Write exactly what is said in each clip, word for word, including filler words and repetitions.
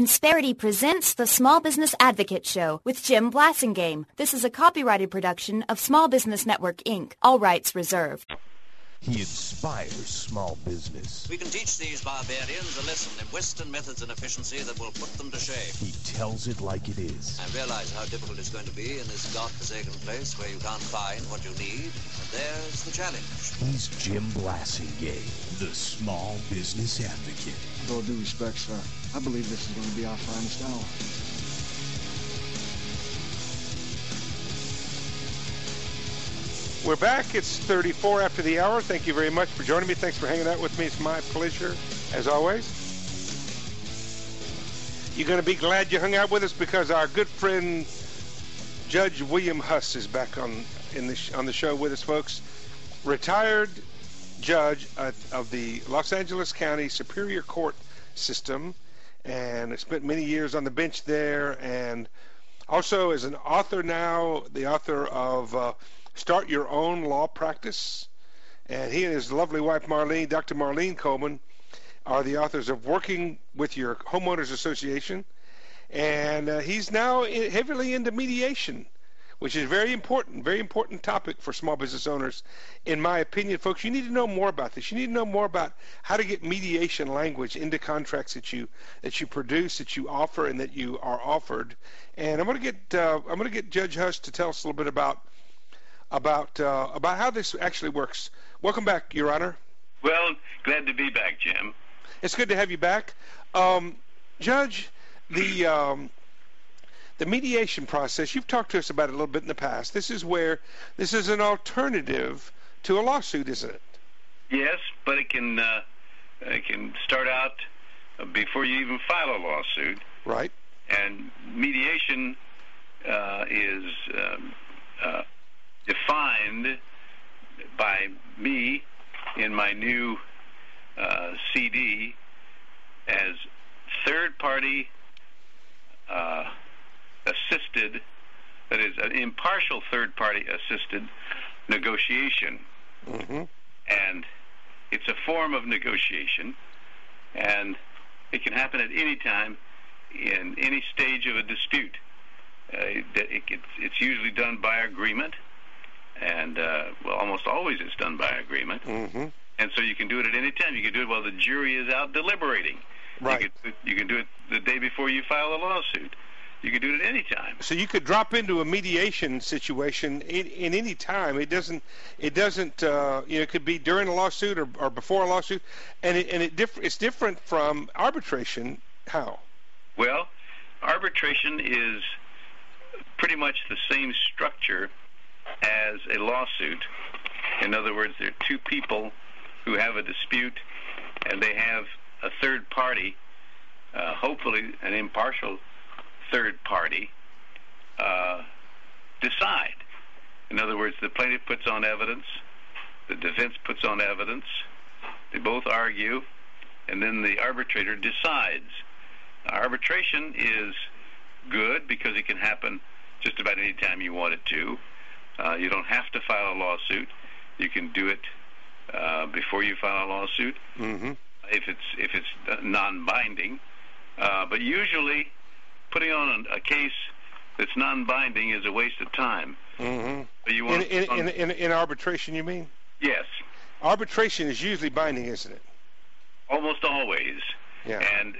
Insperity presents the Small Business Advocate Show with Jim Blasingame. This is a copyrighted production of Small Business Network, Incorporated. All rights reserved. He inspires small business. We can teach these barbarians a lesson in Western methods and efficiency that will put them to shame. He tells it like it is. I realize how difficult it's going to be in this godforsaken place where you can't find what you need. And there's the challenge. He's Jim Blasingame, the Small Business Advocate. With all due respect, sir, I believe this is going to be our finest hour. We're back. It's thirty-four after the hour. Thank you very much for joining me. Thanks for hanging out with me. It's my pleasure, as always. You're going to be glad you hung out with us because our good friend Judge William Huss is back on in the sh- on the show with us, folks. Retired judge of, of the Los Angeles County Superior Court system, and spent many years on the bench there, and also is an author now, the author of uh, Start Your Own Law Practice. And he and his lovely wife, Marlene, Doctor Marlene Coleman, are the authors of Working with Your Homeowners Association. And uh, he's now in, heavily into mediation, which is very important, very important topic for small business owners. In my opinion, folks, you need to know more about this. You need to know more about how to get mediation language into contracts that you that you produce, that you offer, and that you are offered. And I'm going to get uh, I'm going to get Judge Huss to tell us a little bit about about uh, about how this actually works. Welcome back, Your Honor. Well, glad to be back, Jim. It's good to have you back. Um, Judge, the um, the mediation process, you've talked to us about it a little bit in the past. This is where this is an alternative to a lawsuit, isn't it? Yes, but it can uh, it can start out before you even file a lawsuit. Right. And mediation uh, is um, uh, defined by me in my new uh, C D as third-party uh, assisted, that is, an impartial third-party assisted negotiation. Mm-hmm. And it's a form of negotiation, and it can happen at any time in any stage of a dispute. Uh, it, it, it's, it's usually done by agreement, and, uh, well, almost always it's done by agreement. Mm-hmm. And so you can do it at any time. You can do it while the jury is out deliberating. Right. You can, you can do it the day before you file a lawsuit. You can do it at any time. So you could drop into a mediation situation in, in any time. It doesn't. It doesn't. Uh, you know, it could be during a lawsuit or, or before a lawsuit, and it, and it diff- it's different from arbitration. How? Well, arbitration is pretty much the same structure as a lawsuit. In other words, there are two people who have a dispute, and they have a third party, uh, hopefully an impartial third party, uh, decide. In other words, the plaintiff puts on evidence, the defense puts on evidence, they both argue, and then the arbitrator decides. Now, arbitration is good because it can happen just about any time you want it to. Uh, you don't have to file a lawsuit. You can do it uh, before you file a lawsuit, mm-hmm. if it's if it's non-binding. Uh, but usually, putting on a case that's non-binding is a waste of time. Mm-hmm. So you want in, in, in, in, in arbitration, you mean? Yes. Arbitration is usually binding, isn't it? Almost always. Yeah. And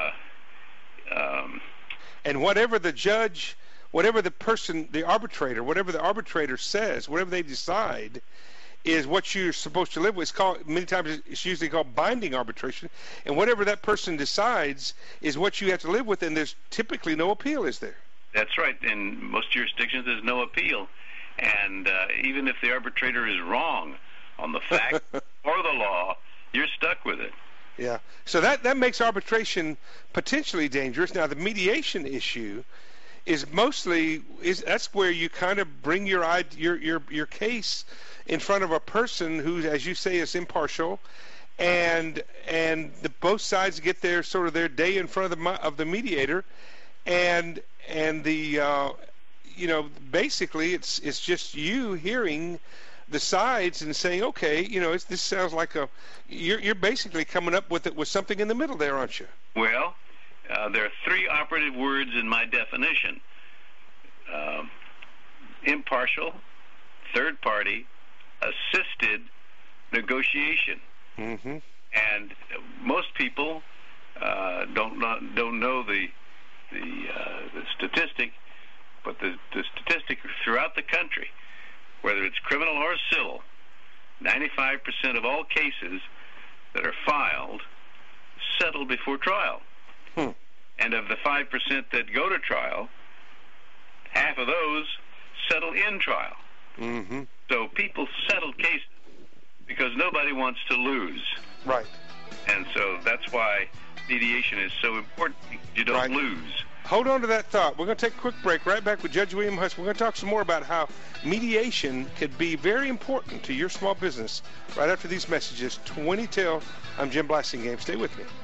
uh, um, and whatever the judge, whatever the person, the arbitrator, whatever the arbitrator says, whatever they decide, is what you're supposed to live with. It's called, many times it's usually called binding arbitration, and whatever that person decides is what you have to live with, and there's typically no appeal, is there? That's right. In most jurisdictions, there's no appeal, and uh, even if the arbitrator is wrong on the fact or the law, you're stuck with it. Yeah. So that, that makes arbitration potentially dangerous. Now, the mediation issue is mostly, is that's where you kind of bring your your your your case in front of a person who, as you say, is impartial, and and the both sides get their sort of their day in front of the of the mediator, and and the uh, you know basically it's it's just you hearing the sides and saying, okay, you know, it's, this sounds like a you're you're basically coming up with it with something in the middle there, aren't you? Well, uh, there are three operative words in my definition. Uh, impartial, third party, assisted negotiation. Mm-hmm. And most people uh, don't not, don't know the the, uh, the statistic, but the, the statistic throughout the country, whether it's criminal or civil, ninety-five percent of all cases that are filed settle before trial. Hmm. And of the five percent that go to trial, half of those settle in trial. Mm-hmm. So people settle cases because nobody wants to lose. Right. And so that's why mediation is so important. You don't Right. lose. Hold on to that thought. We're going to take a quick break. Right back with Judge William Huss. We're going to talk some more about how mediation could be very important to your small business right after these messages. twenty till. I'm Jim Blasingame. Stay with me.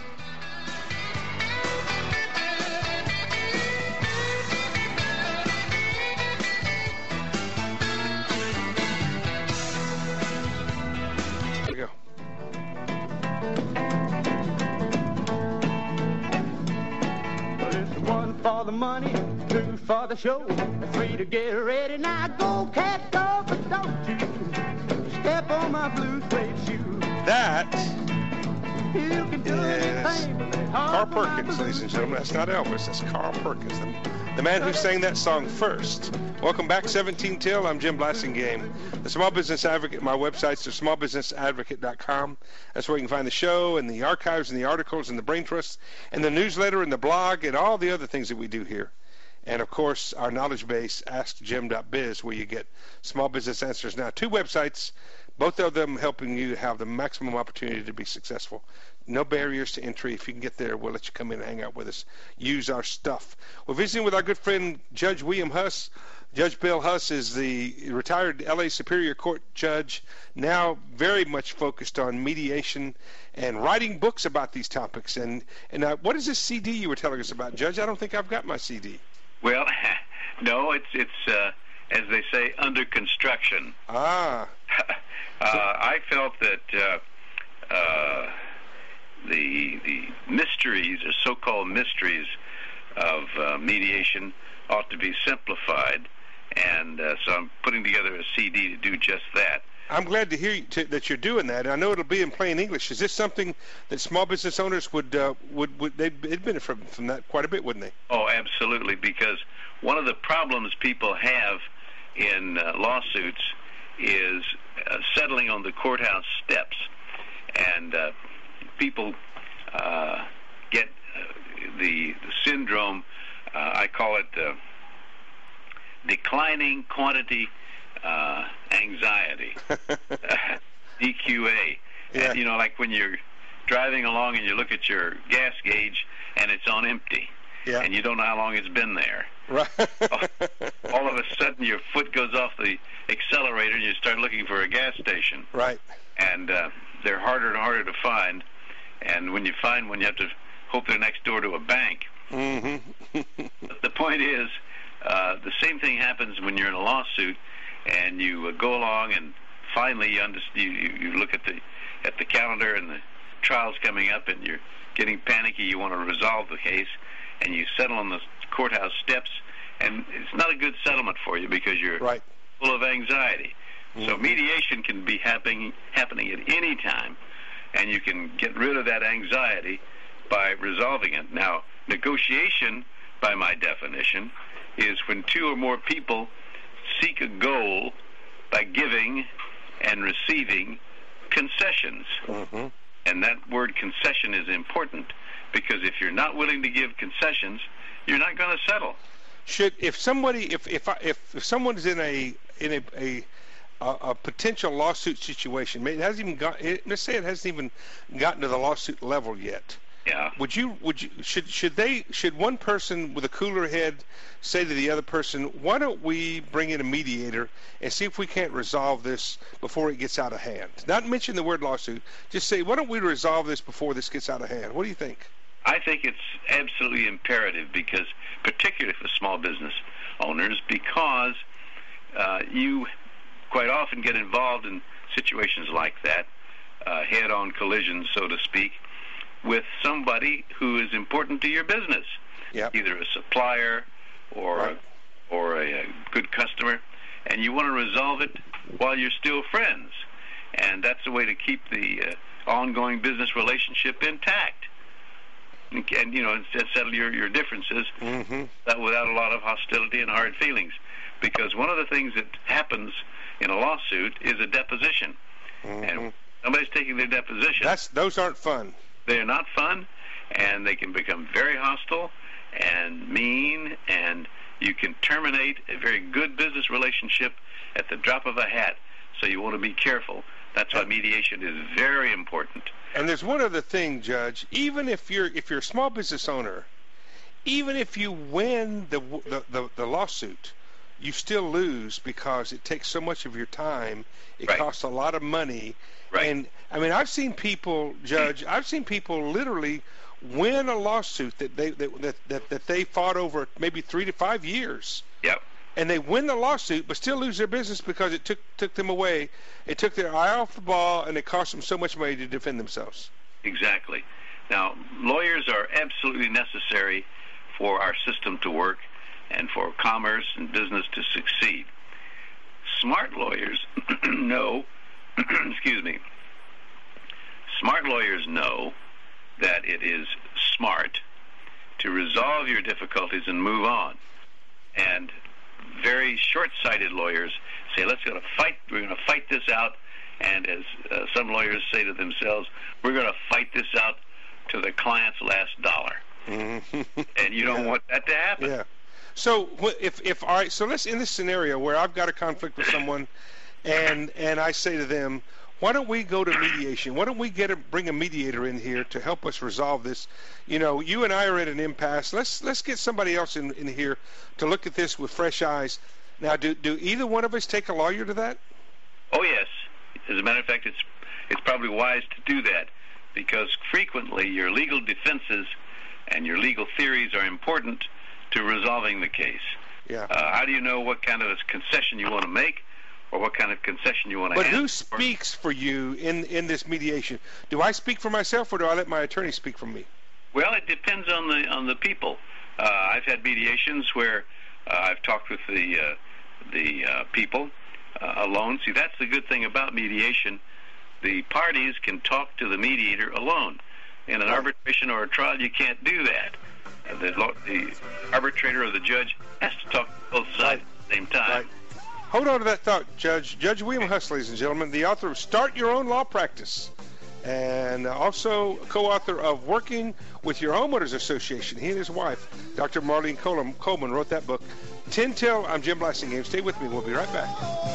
Here we go. One for the money, two for the show, three to get ready. Now go, cat, go, but don't you step on my blue suede shoe. That You can do is anything but lay Carl hold of my Perkins, blue ladies and gentlemen. That's not Elvis. That's Carl Perkins, the, the man who sang that song first. Welcome back, seventeen till. I'm Jim Blasingame, the Small Business Advocate. My website's the small business advocate dot com. That's where you can find the show and the archives and the articles and the brain trusts and the newsletter and the blog and all the other things that we do here. And, of course, our knowledge base, ask jim dot biz, where you get small business answers now. Two websites, both of them helping you have the maximum opportunity to be successful. No barriers to entry. If you can get there, we'll let you come in and hang out with us. Use our stuff. We're visiting with our good friend, Judge William Huss. Judge Bill Huss is the retired L A Superior Court judge, now very much focused on mediation and writing books about these topics. And, and uh, what is this C D you were telling us about, Judge? I don't think I've got my C D. Well, no, it's, it's uh, as they say, under construction. Ah. uh, I felt that uh, uh, the the mysteries, or so-called mysteries, of uh, mediation ought to be simplified, and uh, so I'm putting together a C D to do just that. I'm glad to hear you to, that you're doing that. I know it'll be in plain English. Is this something that small business owners would uh, would would they'd benefit from from that quite a bit, wouldn't they? Oh, absolutely, because one of the problems people have in uh, lawsuits is uh, settling on the courthouse steps, and uh, people uh, get uh, the, the syndrome. Uh, I call it uh, declining quantity uh, anxiety, D Q A. Yeah. And, you know, like when you're driving along and you look at your gas gauge and it's on empty, Yeah. and you don't know how long it's been there. Right. All of a sudden, your foot goes off the accelerator and you start looking for a gas station. Right. And uh, they're harder and harder to find. And when you find one, you have to hope they're next door to a bank. Mm-hmm. But the point is, uh, the same thing happens when you're in a lawsuit, and you uh, go along, and finally you, understand, you, you look at the at the calendar, and the trial's coming up, and you're getting panicky. You want to resolve the case, and you settle on the courthouse steps, and it's not a good settlement for you because you're Right. full of anxiety. Mm-hmm. So mediation can be happening happening at any time, and you can get rid of that anxiety by resolving it. Now, negotiation, by my definition, is when two or more people seek a goal by giving and receiving concessions. Mm-hmm. And that word concession is important, because if you're not willing to give concessions, you're not going to settle. Should if somebody if if I, if, if someone's in a in a a, a, a potential lawsuit situation, maybe it hasn't even got it, let's say it hasn't even gotten to the lawsuit level yet. Yeah. Would you would you should should they should one person with a cooler head say to the other person, why don't we bring in a mediator and see if we can't resolve this before it gets out of hand? Not mention the word lawsuit. Just say, why don't we resolve this before this gets out of hand? What do you think? I think it's absolutely imperative, because, particularly for small business owners, because uh, you quite often get involved in situations like that, uh, head-on collisions, so to speak, with somebody who is important to your business, Yep. either a supplier or Right. or a, a good customer, and you want to resolve it while you're still friends. And that's a way to keep the uh, ongoing business relationship intact. And, and you know, and settle your, your differences Mm-hmm. that without a lot of hostility and hard feelings. Because one of the things that happens in a lawsuit is a deposition. Mm-hmm. And somebody's taking their deposition. That's those aren't fun. They're not fun, and they can become very hostile and mean, and you can terminate a very good business relationship at the drop of a hat. So you want to be careful. That's why mediation is very important. And there's one other thing, Judge. Even if you're if you're a small business owner, even if you win the the, the, the lawsuit, you still lose because it takes so much of your time. It Right. costs a lot of money. Right. And I mean, I've seen people, Judge. I've seen people literally win a lawsuit that they that that, that, that they fought over maybe three to five years. Yep. And they win the lawsuit, but still lose their business because it took took them away. It took their eye off the ball, and it cost them so much money to defend themselves. Exactly. Now, lawyers are absolutely necessary for our system to work and for commerce and business to succeed. Smart lawyers know, excuse me, smart lawyers know that it is smart to resolve your difficulties and move on. And very short-sighted lawyers say, let's go to fight, we're going to fight this out, and as uh, some lawyers say to themselves, we're going to fight this out to the client's last dollar. Mm-hmm. And you don't Yeah. want that to happen. Yeah. So wh- if if all right, so let's in this scenario where I've got a conflict with someone, and and I say to them, why don't we go to mediation? Why don't we get a bring a mediator in here to help us resolve this? You know, you and I are at an impasse. Let's let's get somebody else in, in here to look at this with fresh eyes. Now, do do either one of us take a lawyer to that? Oh, yes. As a matter of fact, it's it's probably wise to do that because frequently your legal defenses and your legal theories are important to resolving the case. Yeah. Uh, how do you know what kind of a concession you want to make or what kind of concession you want to But ask who for? speaks for you in in this mediation? Do I speak for myself, or do I let my attorney speak for me? Well, it depends on the on the people. Uh, I've had mediations where uh, I've talked with the uh, the uh, people uh, alone. See, that's the good thing about mediation. The parties can talk to the mediator alone. In an Right. arbitration or a trial, you can't do that. Uh, the, law- the arbitrator or the judge has to talk to both sides at the same time. Right. Hold on to that thought, Judge. Judge William Huss, ladies and gentlemen, the author of Start Your Own Law Practice, and also co-author of Working with Your Homeowners Association. He and his wife, Doctor Marlene Coleman, Coleman, wrote that book. ten till, I'm Jim Blassingame. Stay with me. We'll be right back.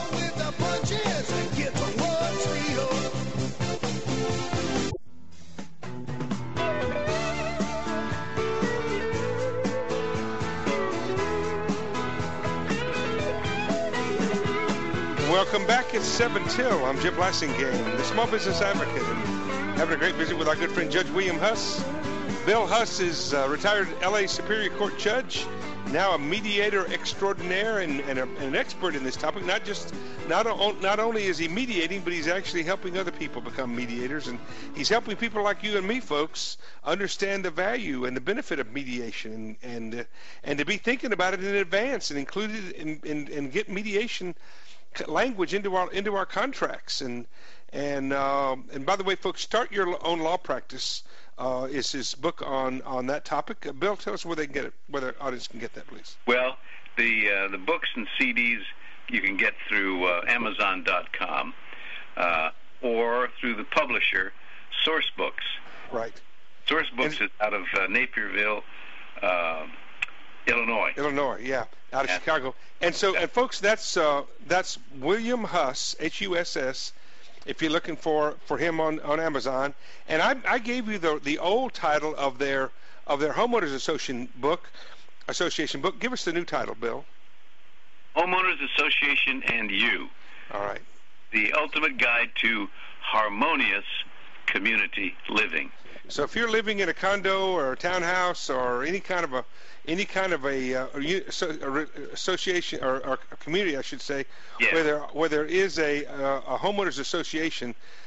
Welcome back. It's seven till. I'm Jim Blassingame, the Small Business Advocate, and having a great visit with our good friend Judge William Huss. Bill Huss is a retired L A Superior Court judge, now a mediator extraordinaire and, and, a, and an expert in this topic. Not just not o- not only is he mediating, but he's actually helping other people become mediators, and he's helping people like you and me, folks, understand the value and the benefit of mediation, and and, uh, and to be thinking about it in advance and include it in, in, and get mediation language into our into our contracts. And and um, and by the way, folks, Start Your Own Law Practice uh, is his book on on that topic. Uh, Bill, tell us where they can get it, where the audience can get that, please. Well, the uh, the books and C Ds you can get through uh, Amazon dot com uh, or through the publisher Source Books. Right. Source Books And- is out of uh, Naperville, uh, Illinois. Illinois, yeah, out of Yeah. Chicago. And so, and folks, that's uh, that's William Huss, H U S S. If you're looking for, for him on, on Amazon, and I, I gave you the the old title of their of their homeowners association book, association book. Give us the new title, Bill. Homeowners Association and You, All right. the ultimate guide to harmonious community living. So if you're living in a condo or a townhouse or any kind of a any kind of a, uh, a, u- so, a re- association or, or a community, I should say, Yeah. where there where there is a uh, a homeowners association,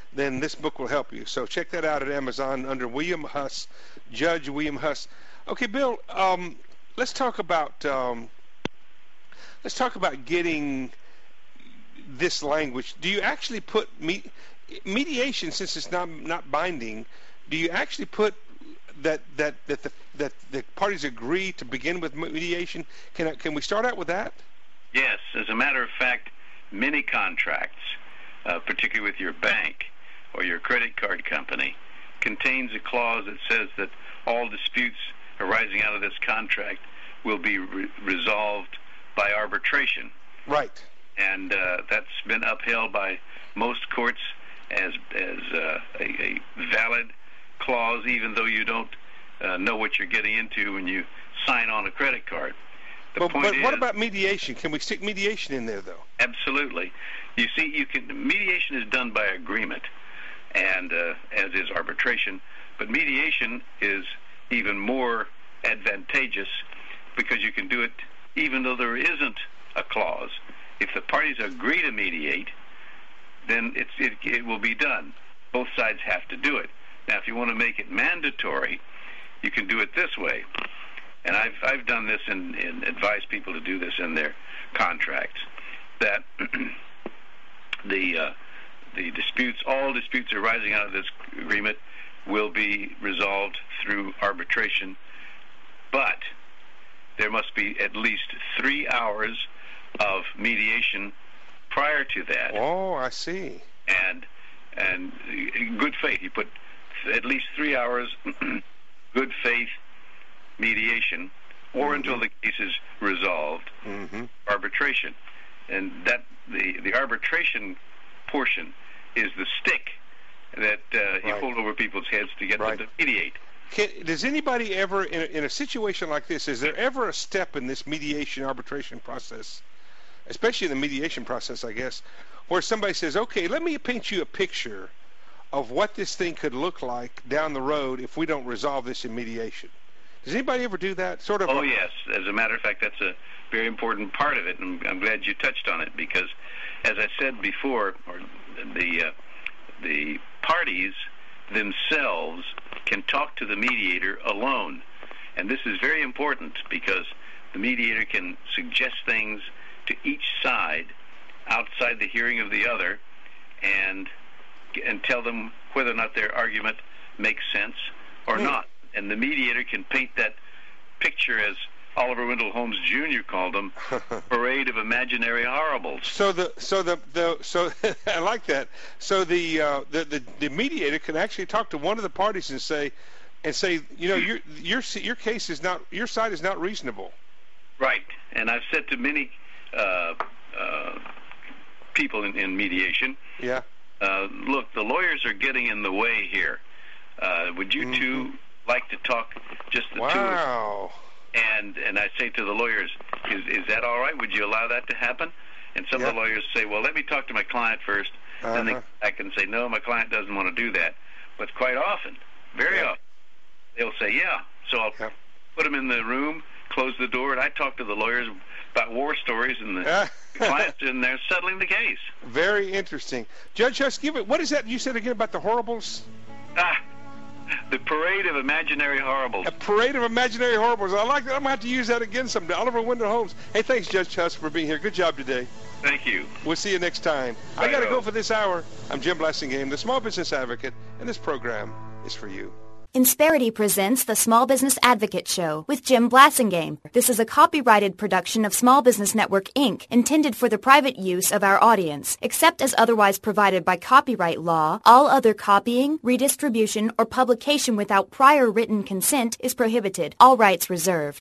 then this book will help you. So check that out at Amazon under William Huss, Judge William Huss. Okay, Bill, um, let's talk about um, let's talk about getting this language. Do you actually put me, mediation, since it's not not binding? Do you actually put that that that the that the parties agree to begin with mediation? Can I, can we start out with that? Yes, as a matter of fact, many contracts, uh, particularly with your bank or your credit card company, contains a clause that says that all disputes arising out of this contract will be re- resolved by arbitration. Right. And uh, that's been upheld by most courts as as uh, a, a valid clause, even though you don't uh, know what you're getting into when you sign on a credit card. The but point but is, what about mediation? Can we stick mediation in there, though? Absolutely. You see, you can. Mediation is done by agreement, and uh, as is arbitration. But mediation is even more advantageous because you can do it even though there isn't a clause. If the parties agree to mediate, then it's, it, it will be done. Both sides have to do it. Now, if you want to make it mandatory, you can do it this way. And I've I've done this and, and advised people to do this in their contracts, that the uh, the disputes, all disputes arising out of this agreement, will be resolved through arbitration, but there must be at least three hours of mediation prior to that. Oh, I see. And and in good faith, you put at least three hours good faith mediation, or mm-hmm. until the case is resolved, mm-hmm. arbitration. And that the the arbitration portion is the stick that uh, right. you hold over people's heads to get right. them to mediate. Can, does anybody ever, in a, in a situation like this, is there ever a step in this mediation arbitration process, especially in the mediation process, I guess, where somebody says, okay, let me paint you a picture of what this thing could look like down the road if we don't resolve this in mediation? Does anybody ever do that? Sort of. Oh, yes. As a matter of fact, that's a very important part of it, and I'm glad you touched on it because, as I said before, or the uh, the parties themselves can talk to the mediator alone, and this is very important because the mediator can suggest things to each side outside the hearing of the other, and and tell them whether or not their argument makes sense or mm. not. And the mediator can paint that picture, as Oliver Wendell Holmes Junior called them, parade of imaginary horribles. So the so the, the so I like that. So the, uh, the the the mediator can actually talk to one of the parties and say, and say, you know, your your your case is not, your side is not reasonable. Right. And I've said to many uh, uh, people in, in mediation, yeah, uh, look, the lawyers are getting in the way here. Uh, would you mm-hmm. two like to talk, just the wow. two of you? And and I say to the lawyers, is is that all right? Would you allow that to happen? And some yep. of the lawyers say, well, let me talk to my client first. Uh-huh. Then they come back and say, no, my client doesn't want to do that. But quite often, very yep. often, they'll say, yeah. So I'll yep. put them in the room, close the door, and I talk to the lawyers about war stories, and the client's in there settling the case. Very interesting. Judge Huss, give it, what is that you said again about the horribles? Ah. The parade of imaginary horribles. A parade of imaginary horribles. I like that. I'm going to have to use that again someday. Oliver Wendell Holmes. Hey, thanks, Judge Huss, for being here. Good job today. Thank you. We'll see you next time. Right I got to go for this hour. I'm Jim Blasingame, the Small Business Advocate, and this program is for you. Insperity presents the Small Business Advocate Show with Jim Blasingame. This is a copyrighted production of Small Business Network, Incorporated, intended for the private use of our audience. Except as otherwise provided by copyright law, all other copying, redistribution, or publication without prior written consent is prohibited. All rights reserved.